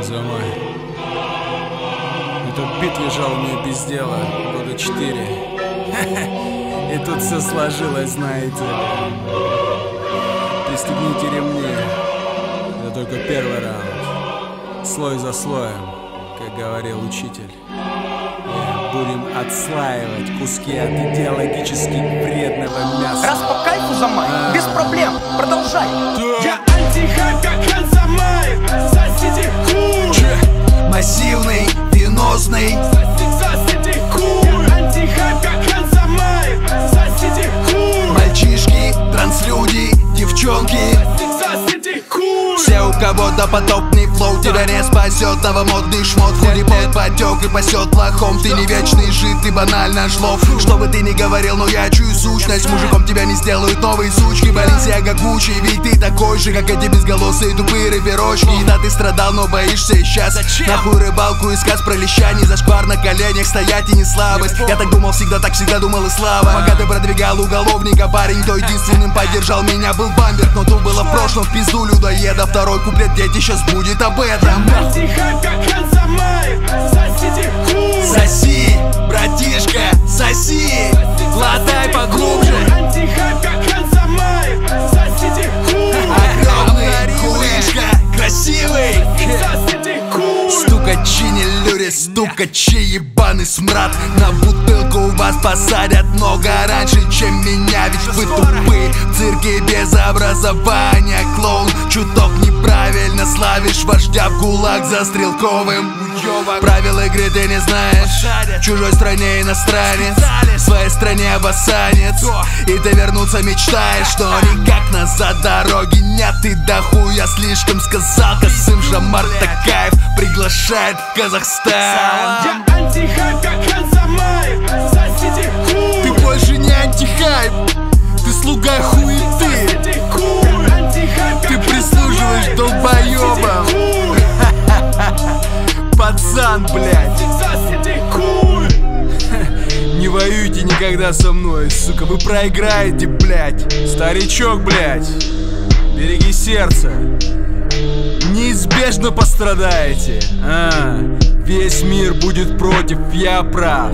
Зимой. Этот бит лежал у меня без дела года 4. И тут все сложилось, знаете ли. Пристегните ремни. Это только первый раунд. Слой за слоем, как говорил учитель. Будем отслаивать куски от идеологически вредного мяса. Раз по кайфу замай, без проблем, продолжай. Я антихайп, как Ханзамай. Соседи хуй. Массивный, венозный. Соседи хуй. Антихайп, как Ханзамай. Соседи хуй. Мальчишки, транслюди, девчонки. Соседи хуй. Все, у кого допотопный флоу, тебя не спасет новомодный шмот. Худи под потек и пасет лохом. Ты не вечный жид, ты банально жлоб. Что бы ты ни говорил, но я чую сущность. Мужиком тебя не сделают новые сучки. Баленсиага Гуччи, ведь ты такой же, как эти безголосые тупые рэперочки. Да, ты страдал, но боишься и сейчас. Нахуй рыбалку и сказ про леща. Не зашквар на коленях стоять и не слабость. Я так думал всегда, так всегда думал и слава. Пока ты продвигал уголовника, парень, то единственным поддержал меня был Бамберг. Но тут было в прошлом, в пизду людоеда. Второй куплет, дети, сейчас будет об этом. Антихайп, как Ханзамай. Соседи хуй. Соси, братишка, соси. Глотай поглубже. Антихайп, как Ханзамай. Соседи хуй. Огромный, хуишка, красивый. Соседи хуй. Стукачи, не люри, стукачи, ебаный смрад. На бутылку вас посадят много раньше, чем меня. Ведь вы тупы, в цирке без образования. Клоун, чуток неправильно славишь вождя в гулаг за стрелковым. Правил игры ты не знаешь. В чужой стране иностранец, в своей стране обоссанец. И ты вернуться мечтаешь, но никак назад дороги нет. И да хуя слишком сказал. Касым Жомарт Токаев приглашает в Казахстан. Я антихайп, как Ханзамай. Соседи хуй. Ты больше не антихайп, ты слуга хуеты. Соседи хуй. Антихайп, как Ты прислуживаешь долбоебам. Пацан, блядь. Соседи хуй. Не воюйте никогда со мной, сука, вы проиграете, блядь. Старичок, блядь, береги сердце. Неизбежно пострадаете. Весь мир будет против, я прав.